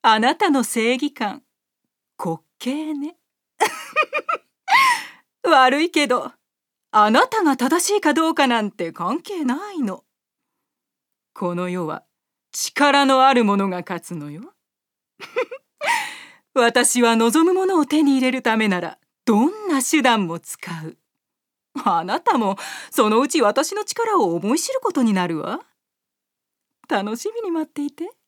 あなたの正義感、滑稽ね。悪いけど、あなたが正しいかどうかなんて関係ないの。この世は力のある者が勝つのよ。私は望むものを手に入れるためならどんな手段も使う。あなたもそのうち私の力を思い知ることになるわ。楽しみに待っていて。